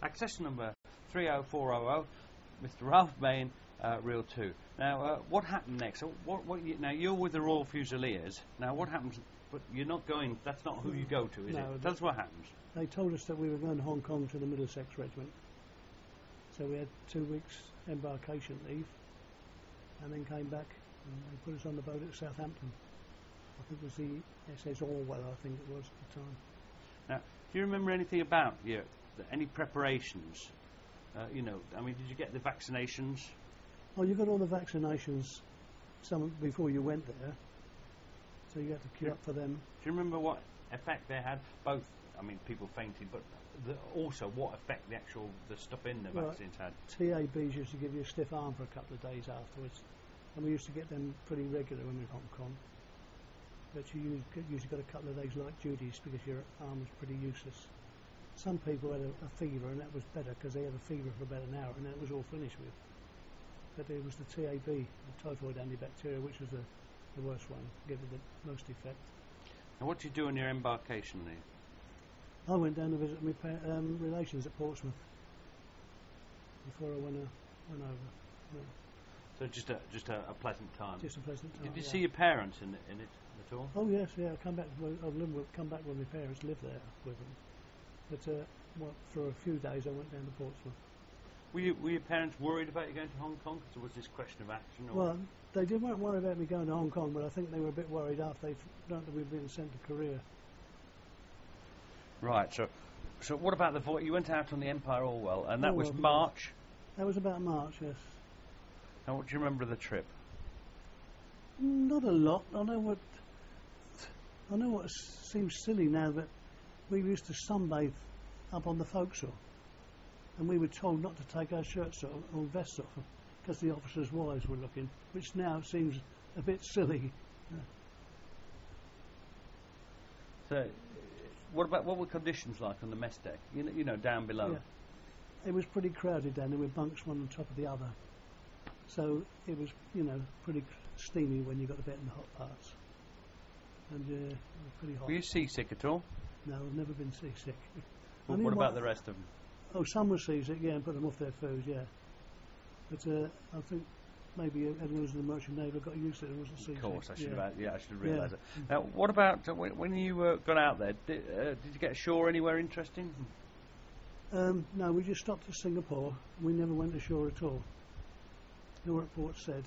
Accession number 30400, Mr. Ralph Bain, Reel 2. Now, what happened next? So now, you're with the Royal Fusiliers. Now, what happens? But you're not going, that's not who you go to, is it? That's what happens. They told us that we were going to Hong Kong to the Middlesex Regiment. So we had 2 weeks embarkation leave, and then came back and they put us on the boat at Southampton. I think it was the SS Orwell, I think it was at the time. Now, do you remember anything about any preparations? You know, I mean, did you get the vaccinations? Oh, you got all the vaccinations some before you went there, so you had to queue up for them. Do you remember what effect they had? Both, I mean, people fainted, but also what effect the stuff in the vaccines had? TABs used to give you a stiff arm for a couple of days afterwards, and we used to get them pretty regular when we were in Hong Kong. But you usually got a couple of days light duties because your arm was pretty useless. Some people had a fever, and that was better because they had a fever for about an hour, and then it was all finished with. But it was the TAB, the typhoid antibacterial, which was the worst one, gave it the most effect. Now, what did you do on your embarkation leave? I went down to visit my relations at Portsmouth before I went over. Yeah. So just a pleasant time. Just a pleasant time. Did you see your parents in it at all? Oh yes, yeah. Come back when my parents lived there with them. But for a few days I went down to Portsmouth. Were your parents worried about you going to Hong Kong? Because there was this question of action? Or Well, they weren't worried about me going to Hong Kong, but I think they were a bit worried after they learnt that we'd been sent to Korea. Right, so what about the voyage? You went out on the Empire Orwell, and that was March? That was about March, yes. And what do you remember of the trip? Not a lot. I know what seems silly now, but we used to sunbathe up on the forecastle, and we were told not to take our shirts off or vests off because the officers' wives were looking, which now seems a bit silly. So, what were conditions like on the mess deck? You know, down below. Yeah. It was pretty crowded down there with bunks one on top of the other. So it was, pretty steamy when you got a bit in the hot parts. And it was pretty hot. Were you seasick at all? No, I've never been seasick. Well, what about the rest of them? Oh, some were seasick, yeah, and put them off their food, yeah. But I think maybe everyone who was in the Merchant Navy got used to it and wasn't seasick. Of course, I should have realised it. Now, what about when you got out there? Did you get ashore anywhere interesting? No, we just stopped at Singapore. We never went ashore at all. Nor at Port Said.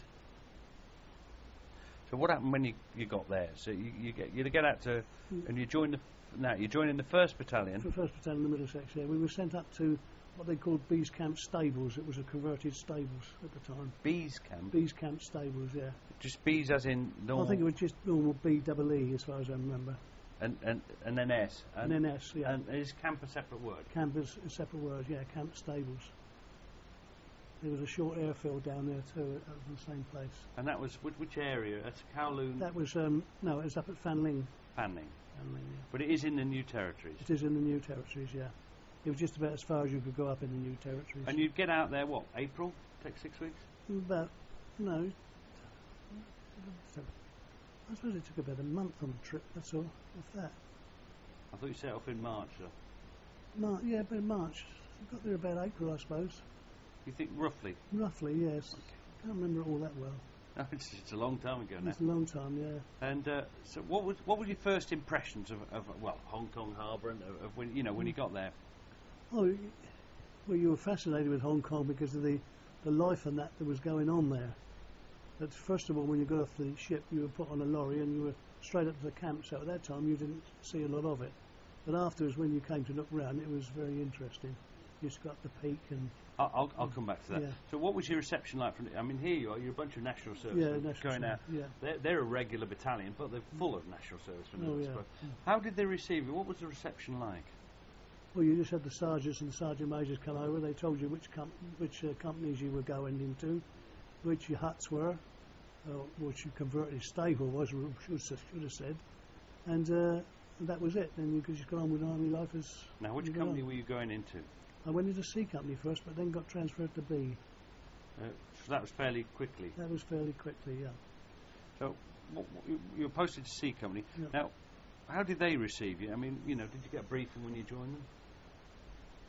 So what happened when you got there? So you get out to and you joined you're joining the 1st Battalion. The 1st Battalion, the Middlesex. Yeah, we were sent up to what they called Bees Camp Stables. It was a converted stables at the time. Bees Camp. Bees Camp Stables. Yeah. Just bees as in normal. I think it was just normal BEE as far as I remember. And then S. And then S. Yeah. And is camp a separate word? Camp is a separate word. Yeah. Camp Stables. There was a short airfield down there too, at the same place. And that was which area? That's Kowloon. That was no, it was up at Fanling. Fanling. Yeah. But it is in the New Territories. It is in the New Territories, yeah. It was just about as far as you could go up in the New Territories. And you'd get out there what? April? Take 6 weeks? I suppose it took about a month on the trip. That's all. If that. I thought you set off in March, though. Yeah, but in March. I got there about April, I suppose. You think roughly? Roughly, yes. Okay. Can't remember it all that well. No, it's a long time ago now. It's a long time, yeah. And so, what were your first impressions of Hong Kong Harbour and of when you got there? Oh, well, you were fascinated with Hong Kong because of the life and that was going on there. But first of all, when you got off the ship, you were put on a lorry and you were straight up to the camp. So at that time, you didn't see a lot of it. But afterwards, when you came to look round, it was very interesting. You just got up the peak and. I'll come back to that. Yeah. So what was your reception like? Here you are, you're a bunch of National Servicemen going out. Yeah. They're a regular battalion, but they're full of National Servicemen. Oh, yeah. How did they receive you? What was the reception like? Well, you just had the sergeants and the sergeant majors come over. They told you which companies you were going into, which your huts were, which your converted stable was, should have said, and that was it. Then you could just go on with army life as. Now, which company were you going into? I went into C Company first, but then got transferred to B. So that was fairly quickly? That was fairly quickly, yeah. So you were posted to C Company. Yeah. Now, how did they receive you? I mean, did you get a briefing when you joined them?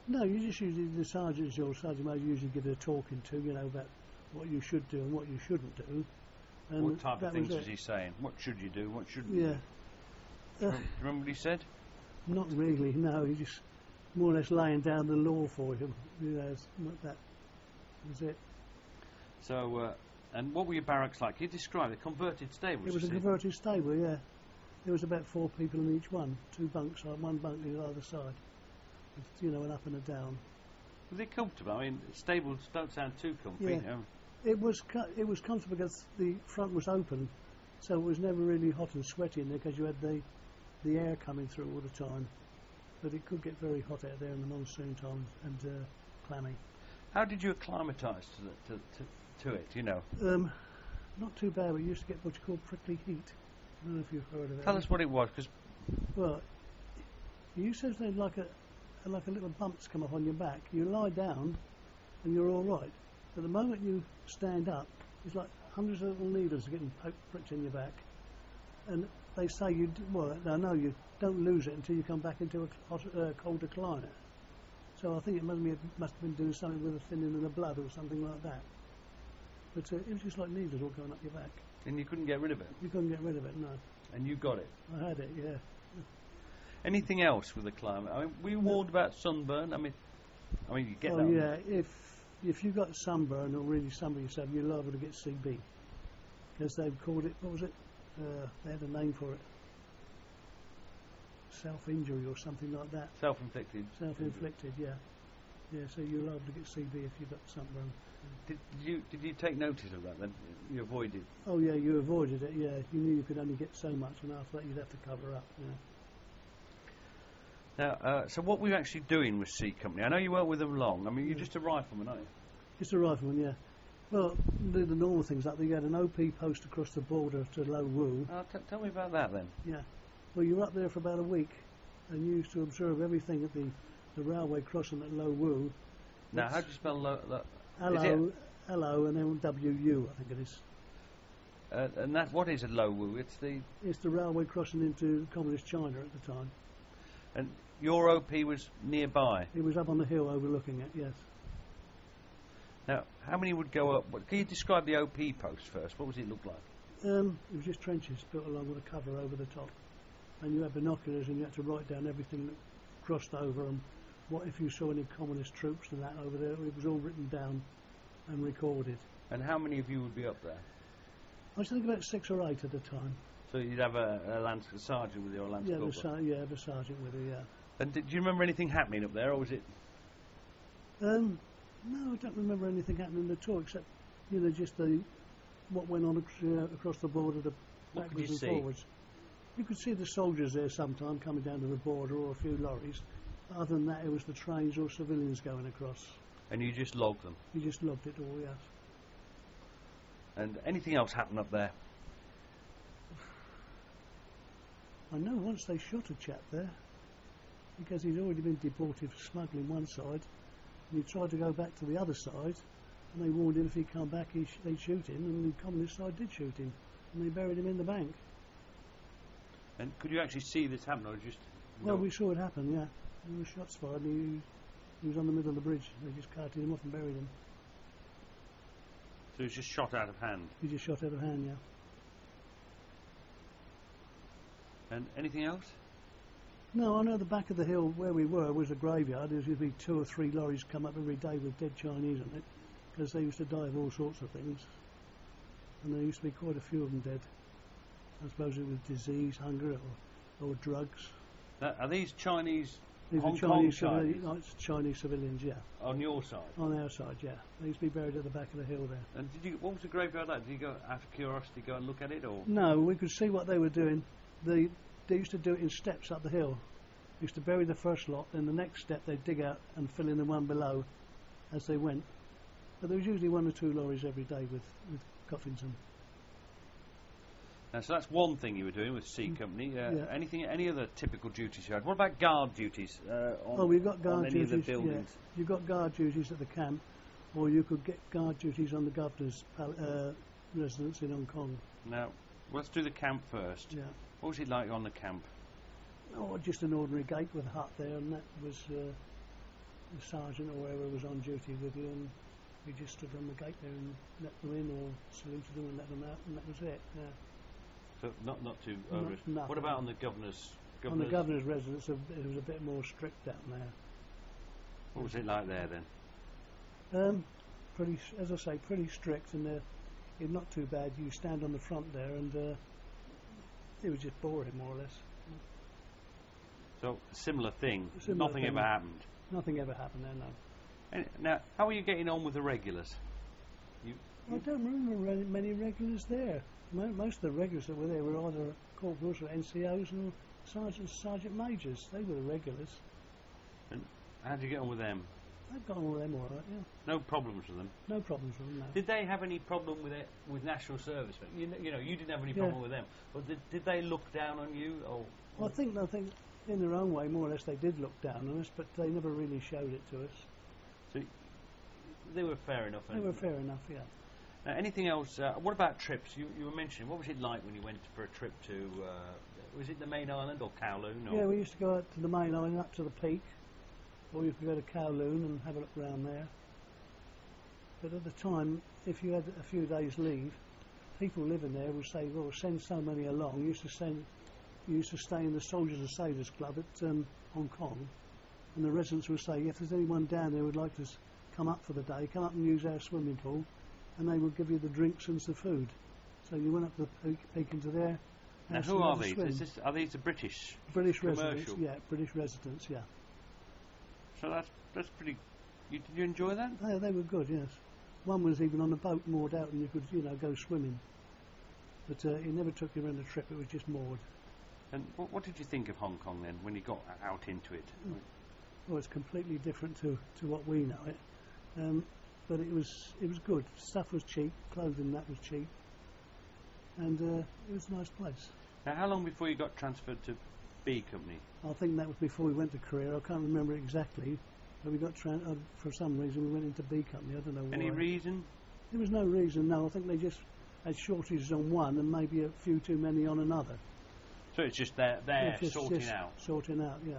No, you just usually, the sergeants or sergeant major usually give a talking to, about what you should do and what you shouldn't do. And What type of things was was he saying? What should you do? What shouldn't Yeah. you do? Do you remember what he said? Not really, no. He just more or less laying down the law for him. That was it. So, and what were your barracks like? You described the converted stables. It was you a see. converted stable, yeah. There was about 4 people in each one. 2 bunks, one bunk on either side. With, an up and a down. Were they comfortable? I mean, stables don't sound too comfy. Yeah. It was comfortable because the front was open, so it was never really hot and sweaty in there because you had the air coming through all the time. But it could get very hot out there in the monsoon time and clammy. How did you acclimatise to it? Not too bad. We used to get what you call prickly heat. I don't know if you've heard of it. Tell us what it was, because Well, you said there's like a little bumps come up on your back. You lie down, and you're all right. But the moment you stand up, it's like hundreds of little needles getting pricked in your back. And they say you don't lose it until you come back into a cold recliner. So I think it must have been doing something with the thinning of the blood or something like that. But it was just like needles all going up your back. and you couldn't get rid of it. You couldn't get rid of it, no. And you got it. I had it, yeah. Anything else with the climate? I mean, we warned about sunburn. I mean, you get that. Oh yeah, if you got sunburn or really sunburn yourself, you're liable to get CB, because they've called it, what was it? They had a name for it. Self-injury or something like that. Self-inflicted. Self-inflicted, yeah. Yeah, so you're liable to get CB if you got sunburn. Did you take notice of that then? You avoided? Oh yeah, you avoided it, yeah. You knew you could only get so much, and after that you'd have to cover up, yeah. Now, so what were you actually doing with C Company? I know you weren't with them long. I mean, you're just a rifleman, aren't you? Just a rifleman, yeah. Well, do the normal things like you had an OP post across the border to Lo Wu. Tell me about that then. Yeah. Well, you were up there for about a week, and you used to observe everything at the railway crossing at Lo Wu. Now, how do you spell Lo? L-O and then W-U, I think it is. And that, what is a Lo Wu? It's the railway crossing into communist China at the time. And your OP was nearby? It was up on the hill overlooking it, yes. Now, how many would go up? Can you describe the OP post first? What does it look like? It was just trenches built along with a cover over the top. And you had binoculars and you had to write down everything that crossed over, and what if you saw any communist troops and that over there. It was all written down and recorded. And how many of you would be up there? I was thinking about 6 or 8 at the time. So you'd have a sergeant with you or a lance corporal? The sergeant with her, yeah. And do you remember anything happening up there, or was it? No, I don't remember anything happening at all, except, just what went on across the border, the backwards and forwards. You could see the soldiers there sometime coming down to the border, or a few lorries. Other than that, it was the trains or civilians going across. And you just logged them? You just logged it all, yes. And anything else happen up there? I know once they shot a chap there, because he'd already been deported for smuggling one side, and he tried to go back to the other side, and they warned him if he'd come back they'd shoot him, and the communist side did shoot him, and they buried him in the bank. And could you actually see this happen, or just... Well, we saw it happen, yeah. There were shots fired, and he was on the middle of the bridge. They just carted him off and buried him. So he was just shot out of hand? He just shot out of hand, yeah. And anything else? No, I know the back of the hill where we were was a graveyard. There used to be 2 or 3 lorries come up every day with dead Chinese on it, because they used to die of all sorts of things. And there used to be quite a few of them dead. I suppose it was disease, hunger, or drugs. Are these Chinese? These Hong are Kong Chinese civilians, yeah. On your side? On our side, yeah. They used to be buried at the back of the hill there. And what was the graveyard like? Did you go, out of curiosity, go and look at it, or? No, we could see what they were doing. They used to do it in steps up the hill. They used to bury the first lot, then the next step they'd dig out and fill in the one below as they went. But there was usually 1 or 2 lorries every day with coffins in. Now, so that's one thing you were doing with C Company. Yeah. Any other typical duties you had? What about guard duties we've got guard on any duties, of the buildings? Yeah. You've got guard duties at the camp, or you could get guard duties on the governor's residence in Hong Kong. Now, let's do the camp first. Yeah. What was it like on the camp? Oh, just an ordinary gate with a hut there, and that was the sergeant or whoever was on duty with you, and we just stood on the gate there and let them in or saluted them and let them out, and that was it. Yeah. So not too onerous. Nothing. What about on the governor's? On the governor's residence, it was a bit more strict down there. What was it like there then? Pretty, as I say, pretty strict, and it's not too bad. You stand on the front there, and it was just boring, more or less. So similar thing. Similar Nothing thing. ever happened. Nothing ever happened there, no. And now, how are you getting on with the regulars? I don't remember many regulars there. Most of the regulars that were there were either corporals or NCOs or sergeant majors. They were the regulars. And how did you get on with them? I've got on with them all right, yeah. No problems with them? No problems with them, no. Did they have any problem with it with national service? You know, you didn't have any problem with them. But did they look down on you? Well, I think in their own way, more or less, they did look down on us, but they never really showed it to us. So they were fair enough. They were fair enough, yeah. Now, anything else? What about trips? You were mentioning, what was it like when you went for a trip to, was it the main island or Kowloon? Or? Yeah, we used to go out to the main island, up to the peak, or you could go to Kowloon and have a look round there. But at the time, if you had a few days leave, people living there would say, well, send so many along. You used to stay in the Soldiers and Sailors Club at Hong Kong, and the residents would say, if there's anyone down there who would like to come up for the day, come up and use our swimming pool, and they would give you the drinks and the food. So you went up to the peak into there. Now, who are these? Are these the British residents? Yeah, British residents. Yeah. So that's pretty. Did you enjoy that? They were good. Yes. One was even on a boat moored out, and you could go swimming. But he never took you on a trip. It was just moored. And what did you think of Hong Kong then, when you got out into it? Well, it's completely different to what we know it. But it was good. Stuff was cheap, clothing that was cheap, and it was a nice place. Now, how long before you got transferred to B Company? I think that was before we went to Korea. I can't remember exactly, but we got for some reason we went into B Company. I don't know why. Any reason? There was no reason. No, I think they just had shortages on one and maybe a few too many on another. So it's just they're sorting out. Sorting out, yeah.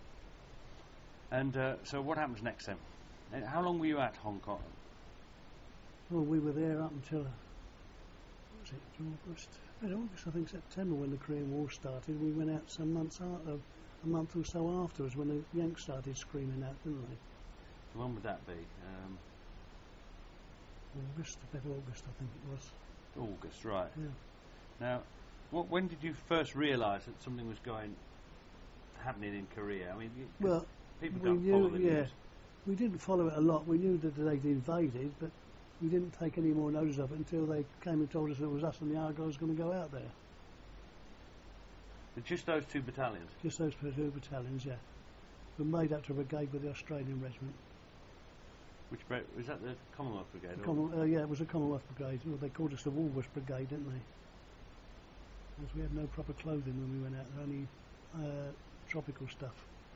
And so what happens next then? And how long were you at Hong Kong? Well, we were there up until, what was it, August? I think September, when the Korean War started. We went out some months after, a month or so afterwards, when the Yanks started screaming out, didn't they? So when would that be? August, about August, I think it was. August, right. Yeah. Now, when did you first realise that something was happening in Korea? I mean, people don't follow the news. We didn't follow it a lot. We knew that they'd invaded, but we didn't take any more notice of it until they came and told us it was us and the Argylls going to go out there. Just those two battalions? Just those two battalions, yeah. We made up to a brigade with the Australian regiment. Which was that the Commonwealth Brigade? Yeah, it was a Commonwealth Brigade. Well, they called us the Woolworths Brigade, didn't they? Because we had no proper clothing when we went out there, only tropical stuff.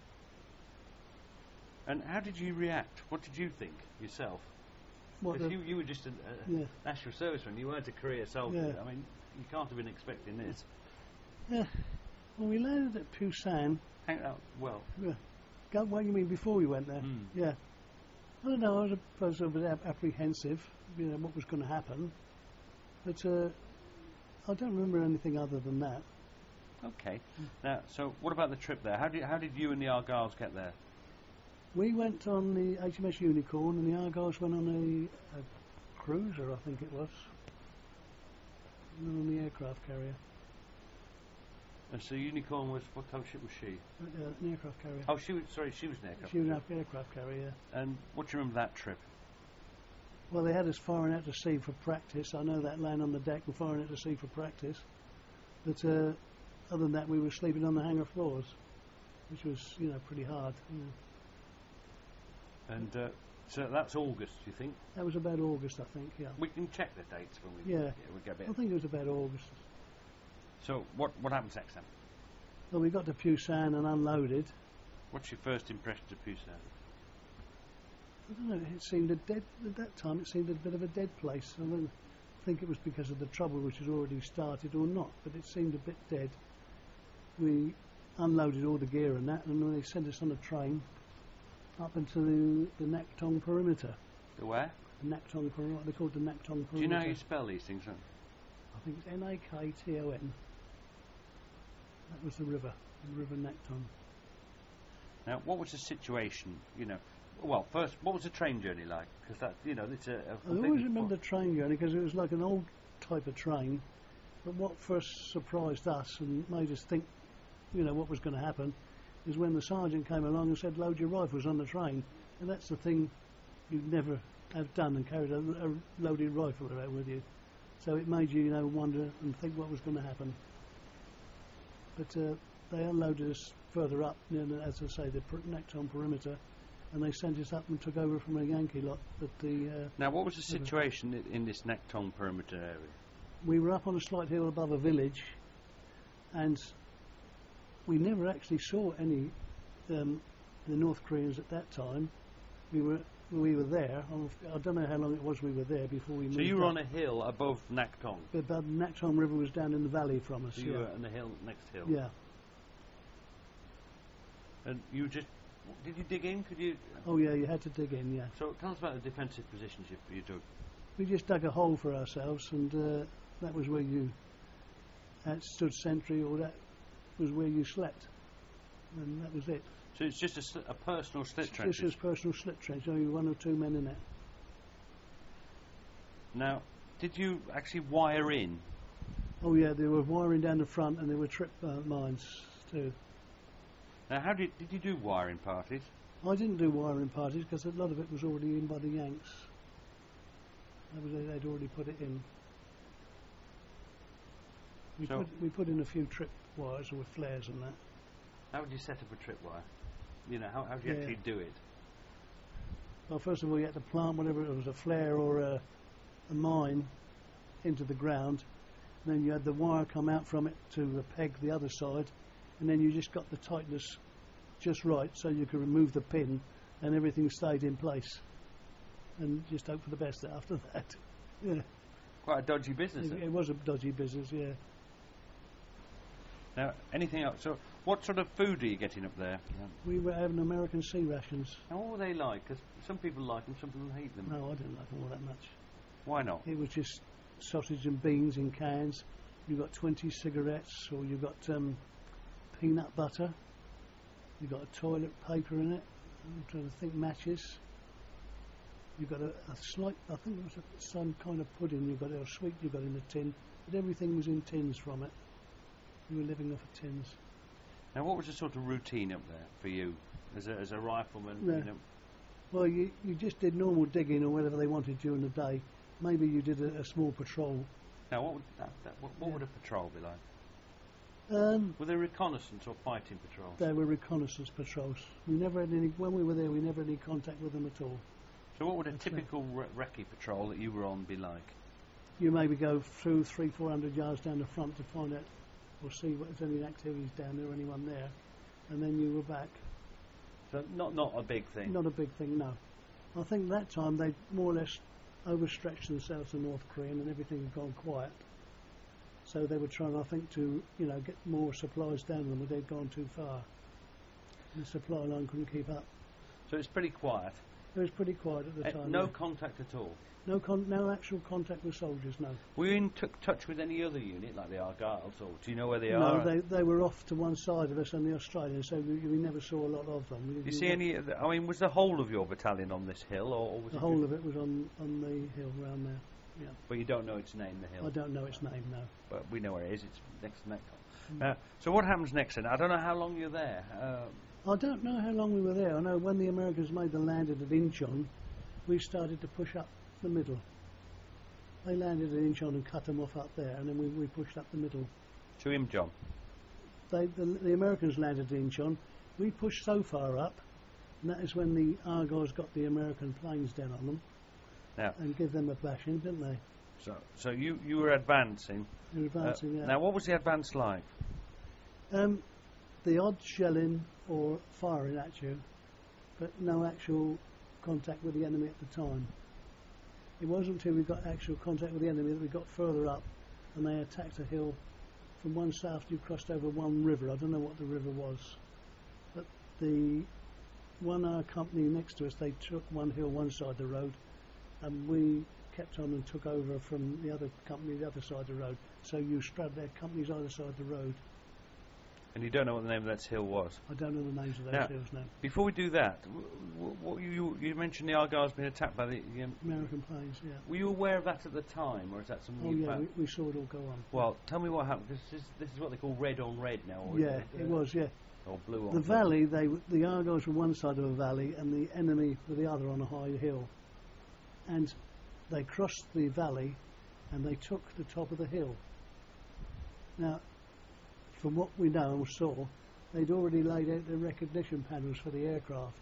And how did you react? What did you think yourself? Because you were just a national serviceman. You weren't a career soldier. Yeah. I mean, you can't have been expecting this. Yeah. Well, we landed at Busan. Well. Yeah. What you mean before we went there? Mm. Yeah. I don't know. I was a bit apprehensive. What was going to happen. But I don't remember anything other than that. Okay. Now, so what about the trip there? How did you and the Argylls get there? We went on the HMS Unicorn, and the Argylls went on a cruiser, I think it was. On the aircraft carrier. And so Unicorn was, what type of ship was she? An aircraft carrier. Oh, she was an aircraft carrier. She was an aircraft carrier, yeah. And what do you remember that trip? Well, they had us firing out to sea for practice. I know that, laying on the deck and firing out to sea for practice. But other than that, we were sleeping on the hangar floors, which was, pretty hard. And so that's August, do you think? That was about August, I think, yeah. We can check the dates when we get a bit. I think it was about August. So what happens next then? Well, we got to Busan and unloaded. What's your first impression of Busan? I don't know, it seemed at that time it seemed a bit of a dead place. I don't think it was because of the trouble which had already started or not, but it seemed a bit dead. We unloaded all the gear and that, and then they sent us on a train. up into the Naktong perimeter. The where? The Naktong perimeter. They're called the Naktong perimeter. Do you know how you spell these things? I think it's Nakton. That was the river Naktong. Now, what was the situation? You know, well, first, what was the train journey like? Because that, you know, it's a. I always remember the train journey because it was like an old type of train. But what first surprised us and made us think, you know, what was going to happen, is when the sergeant came along and said, "Load your rifles on the train," and that's the thing you'd never have done and carried a loaded rifle around with you. So it made you, you know, wonder and think what was going to happen. But they unloaded us further up, you know, as I say, the Naktong perimeter, and they sent us up and took over from a Yankee lot. But now, what was the situation in this Naktong perimeter area? We were up on a slight hill above a village, and we never actually saw any the North Koreans at that time. We were there. I don't know how long it was we were there before we moved. So you were up. on a hill above Naktong? But the Naktong River was down in the valley from us. So you were on the hill, next hill? Yeah. And you just... Did you dig in? Could you... Oh yeah, you had to dig in, yeah. So tell us about the defensive positions you dug. We just dug a hole for ourselves, and that was where you stood sentry, or that was where you slept. And that was it. So it's just a personal slit trench? This is personal slit trench, only 1 or 2 men in it. Now, did you actually wire in? Oh yeah, they were wiring down the front, and there were trip mines too. Now, how did you do wiring parties? I didn't do wiring parties because a lot of it was already in by the Yanks. They'd already put it in. We put in a few trip wires with flares and that. How would you set up a tripwire? You know, how do you actually do it? Well, first of all, you had to plant whatever it was, a flare or a mine into the ground. And then you had the wire come out from it to peg the other side. And then you just got the tightness just right so you could remove the pin and everything stayed in place. And just hope for the best after that. Yeah. Quite a dodgy business. It was a dodgy business, yeah. Now, anything else? So, what sort of food are you getting up there? We were having American sea rations. And what were they like? Because some people like them, some people hate them. No, I didn't like them all that much. Why not? It was just sausage and beans in cans. You got 20 cigarettes, or you got peanut butter. You got a toilet paper in it. I'm trying to think, matches. You got a slight, I think it was some kind of pudding. You got a sweet. You got in a tin, but everything was in tins from it. You were living off of tins. Now, what was the sort of routine up there for you as a rifleman? Yeah. You know? Well, you just did normal digging or whatever they wanted during the day. Maybe you did a small patrol. Now, what would a patrol be like? Were they reconnaissance or fighting patrols? They were reconnaissance patrols. We never had any. When we were there, we never had any contact with them at all. So, what would a typical recce patrol that you were on be like? You maybe go through 300-400 yards down the front to find out or see if there's any activities down there or anyone there, and then you were back. So not a big thing? Not a big thing, no. I think that time they more or less overstretched themselves, the North Korean, and everything had gone quiet. So they were trying, I think, to get more supplies down them, but they'd gone too far. The supply line couldn't keep up. So it's pretty quiet? It was pretty quiet at the time. No contact at all? No actual contact with soldiers, no. Were you in touch with any other unit, like the Argylls, or do you know where they are? No, they were off to one side of us and the Australians, so we never saw a lot of them. Did you see any? I mean, was the whole of your battalion on this hill, or was the whole of it was on the hill around there? Yeah. But you don't know its name, the hill? I don't know its name, no. But we know where it is. It's next to Naktong. So what happens next then? I don't know how long you're there. I don't know how long we were there. I know when the Americans made the landing at Incheon, we started to push up the middle. They landed at Incheon and cut them off up there, and then we pushed up the middle. To Incheon? The Americans landed at Incheon. We pushed so far up, and that is when the Argos got the American planes down on them. Now, and give them a bashing, didn't they? So you were advancing. You were advancing, yeah. Now, what was the advance like? The odd shelling or firing at you, but no actual contact with the enemy at the time. It wasn't until we got actual contact with the enemy that we got further up, and they attacked a hill. From one south, you crossed over one river. I don't know what the river was, but the our company next to us, they took one hill one side of the road, and we kept on and took over from the other company the other side of the road. So you straddled their companies either side of the road. And you don't know what the name of that hill was? I don't know the names of those Now, hills now. Before we do that, what you mentioned the Argyle's been attacked by the American planes, yeah. Were you aware of that at the time, or is that something Oh you yeah, found? we saw it all go on. Well, tell me what happened. This is what they call red on red now, or Yeah, is it was, yeah. Or blue on The blue. valley, the Argos were one side of a valley and the enemy were the other on a high hill. And they crossed the valley and they took the top of the hill. Now, from what we know and saw, they'd already laid out the recognition panels for the aircraft.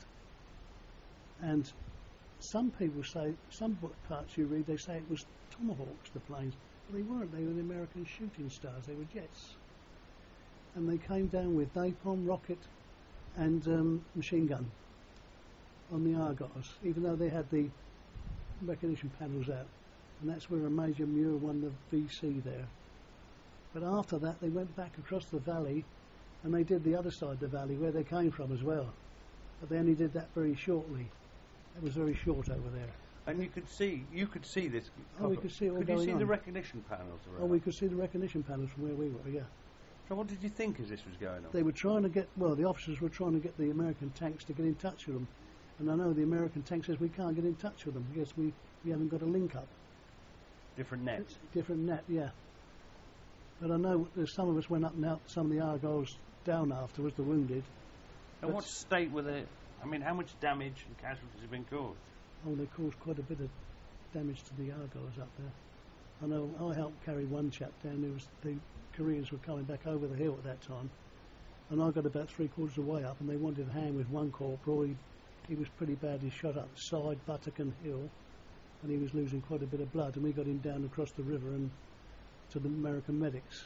And some people say, some book parts you read, they say it was Tomahawks, the planes. But they weren't, they were the American shooting stars, they were jets. And they came down with napalm, rocket and machine gun on the Argos, even though they had the recognition panels out. And that's where a Major Muir won the VC there. But after that they went back across the valley and they did the other side of the valley where they came from as well. But they only did that very shortly. It was very short over there. And you could see this. Oh, we could see it all Could you going see on. the recognition panels around? Oh, we could see the recognition panels from where we were, yeah. So what did you think as this was going on? They were trying to get, well, the officers were trying to get the American tanks to get in touch with them. And I know the American tank says we can't get in touch with them because we haven't got a link up. Different nets. Different net, yeah. But I know there's some of us went up and out, some of the Argos down afterwards, the wounded. And what state were they? I mean, how much damage and casualties have been caused? Oh, they caused quite a bit of damage to the Argos up there. I know I helped carry one chap down. The Koreans were coming back over the hill at that time, and I got about 3/4 of the way up, and they wanted a hand with one corporal. He was pretty badly shot up the side, buttock and hill, and he was losing quite a bit of blood, and we got him down across the river and to the American medics.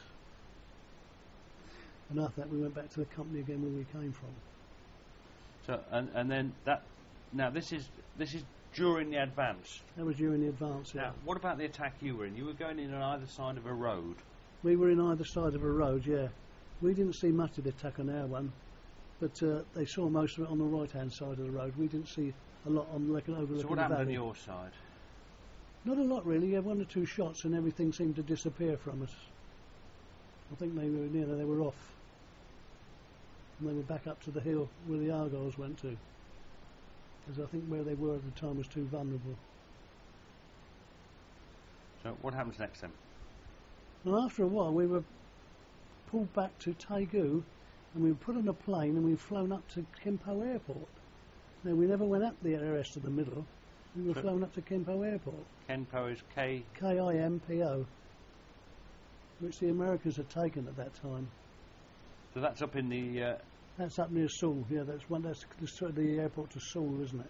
And after that we went back to the company again where we came from. So and then that. Now this is during the advance. That was during the advance. Yeah. Now, what about the attack you were in? You were going in on either side of a road. We were in either side of a road, yeah. We didn't see much of the attack on our one, but they saw most of it on the right-hand side of the road. We didn't see a lot on overlooking the valley. So what happened on your side? Not a lot really. You had 1 or 2 shots and everything seemed to disappear from us. I think they were off. And they were back up to the hill where the Argos went to. Because I think where they were at the time was too vulnerable. So what happens next then? And after a while we were pulled back to Taegu and we were put on a plane and we were flown up to Kimpo Airport. Now we never went up the rest of the middle. We were flown up to Kimpo Airport. Kenpo is K. Kimpo, which the Americans had taken at that time. So that's up in the. That's up near Seoul. Yeah, that's the airport to Seoul, isn't it?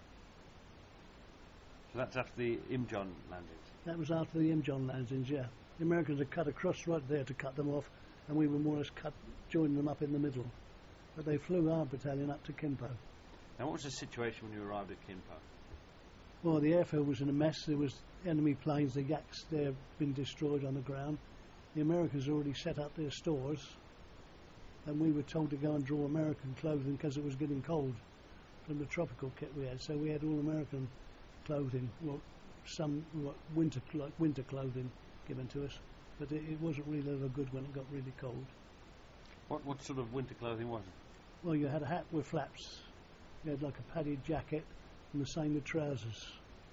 So that's after the Imjon landings. That was after the Imjon landings. Yeah, the Americans had cut across right there to cut them off, and we were more or less joining them up in the middle. But they flew our battalion up to Kimpo. Now, what was the situation when you arrived at Kimpo? Well, the airfield was in a mess. There was enemy planes, the Yaks there had been destroyed on the ground. The Americans already set up their stores, and we were told to go and draw American clothing because it was getting cold from the tropical kit we had. So we had all American clothing, well, some winter clothing given to us, but it wasn't really ever good when it got really cold. What sort of winter clothing was it? Well, you had a hat with flaps. You had like a padded jacket, and the same with trousers.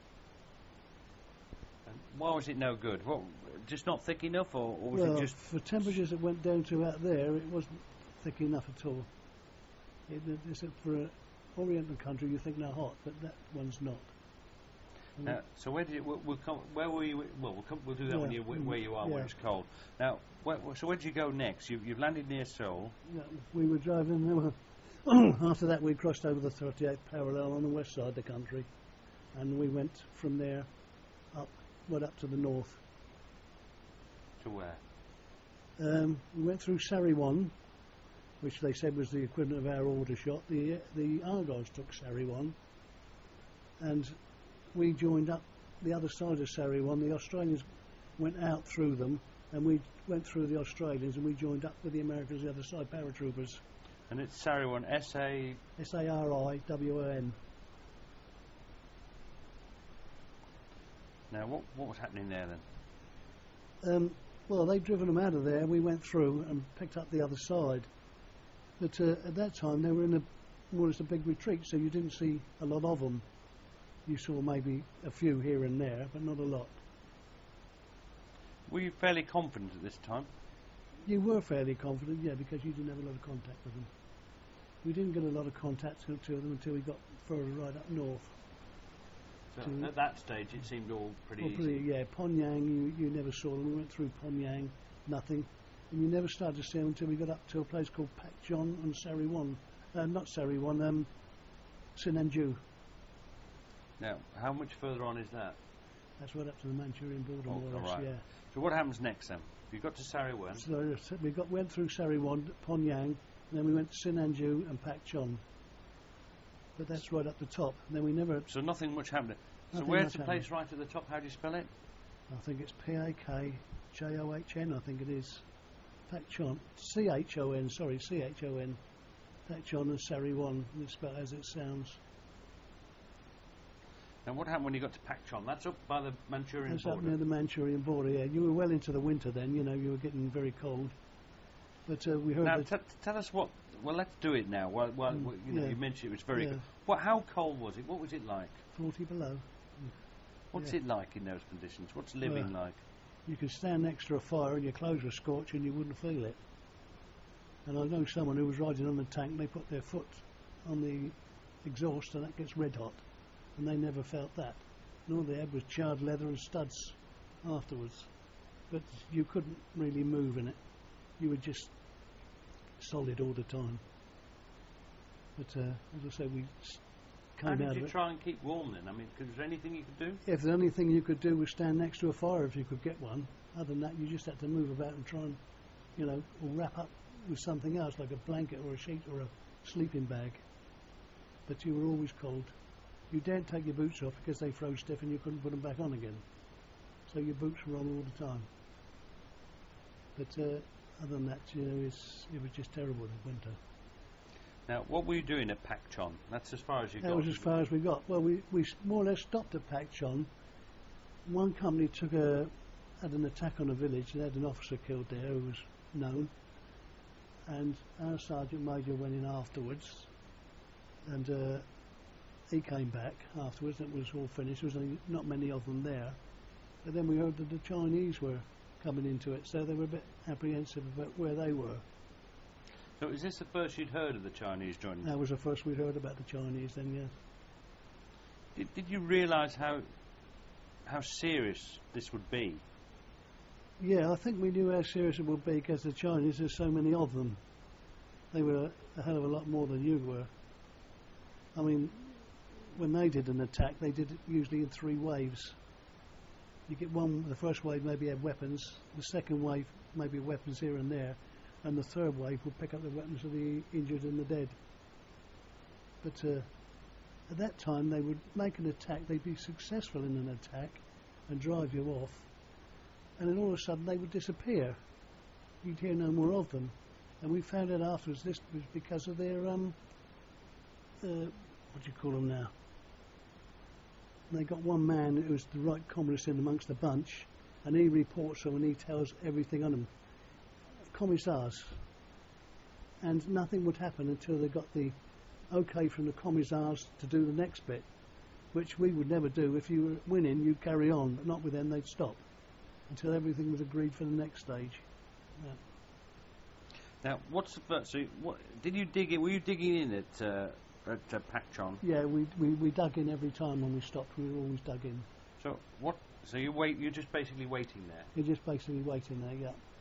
And why was it no good? What, just not thick enough, or was Well, it just for temperatures that went down to out there, it wasn't thick enough at all. It's for an Oriental country, you think they're hot, but that one's not. So where did where were you? Well, we'll do that when where you are when it's cold. Now, so where did you go next? You've landed near Seoul. Yeah, we were driving. After that, we crossed over the 38th parallel on the west side of the country, and we went from there up to the north. To where? We went through Sariwon, which they said was the equivalent of our Aldershot. The Argos took Sariwon, and we joined up the other side of Sariwon. The Australians went out through them, and we went through the Australians, and we joined up with the Americans the other side, paratroopers. And it's Sariwon, S-A... Sariwon. Now, what was happening there then? Well, they'd driven them out of there. We went through and picked up the other side. But at that time, they were in more or less a big retreat, so you didn't see a lot of them. You saw maybe a few here and there, but not a lot. Were you fairly confident at this time? You were fairly confident, yeah, because you didn't have a lot of contact with them. We didn't get a lot of contact to them until we got further right up north. So at that stage, it seemed all pretty easy. Yeah, Ponyang, you never saw them. We went through Ponyang, nothing. And you never started to see them until we got up to a place called Pakchon and Sariwon. Not Sariwon, Sinanju. Now, how much further on is that? That's right up to the Manchurian border, more or less, right. yeah. So what happens next then? You got to Sariwon. So we went through Sariwon, Ponyang, and then we went to Sinanju and Pakchon. But that's right up the top. And then we never... So nothing much happened. So where's the place right at the top? How do you spell it? I think it's Pakjon, I think it is. Pakchon. C-H-O-N, sorry, C-H-O-N. Pakchon and Sariwon, it's spelled as it sounds. And what happened when you got to Pakchon? That's up by the Manchurian border. That's up near the Manchurian border, yeah. You were well into the winter then, you know, you were getting very cold. But we heard... Now, tell us what... Well, let's do it now. You mentioned it was very good. How cold was it? What was it like? 40 below. What's it like in those conditions? What's living like? You could stand next to a fire and your clothes were scorched and you wouldn't feel it. And I know someone who was riding on the tank, they put their foot on the exhaust and that gets red hot. And they never felt that. And all they had was charred leather and studs afterwards. But you couldn't really move in it. You were just solid all the time. But as I say, we came out of it. How did you try and keep warm then? I mean, was there anything you could do? If the only thing you could do was stand next to a fire if you could get one. Other than that, you just had to move about and try and, or wrap up with something else, like a blanket or a sheet or a sleeping bag. But you were always cold. You daren't take your boots off because they froze stiff and you couldn't put them back on again. So your boots were on all the time. But other than that, it was just terrible in winter. Now, what were you doing at Pakchon? That's as far as you got. That was as far as we got. Well, we more or less stopped at Pakchon. One company had an attack on a village. They had an officer killed there who was known. And our sergeant major went in afterwards. And he came back afterwards. It was all finished. There was only not many of them there. But then we heard that the Chinese were coming into it, so they were a bit apprehensive about where they were. So is this the first you'd heard of the Chinese joining? That was the first we'd heard about the Chinese then, yeah. Did you realise how serious this would be? Yeah, I think we knew how serious it would be because the Chinese, there's so many of them. They were a hell of a lot more than you were. I mean, when they did an attack, they did it usually in 3 waves. You get the first wave maybe had weapons, the second wave maybe weapons here and there, and the third wave would pick up the weapons of the injured and the dead. But at that time they would make an attack, they'd be successful in an attack and drive you off, and then all of a sudden they would disappear. You'd hear no more of them. And we found out afterwards this was because of their, what do you call them now? They got one man who was the right communist in amongst the bunch, and he reports them and he tells everything on them. Commissars. And nothing would happen until they got the okay from the commissars to do the next bit, which we would never do. If you were winning, you'd carry on, but not with them, they'd stop until everything was agreed for the next stage. Yeah. Now, what's the first? So, did you dig in? Were you digging in at Pakchon? Yeah, we dug in every time when we stopped. We always dug in. So what? So you wait. You're just basically waiting there. You're just basically waiting there. Yeah.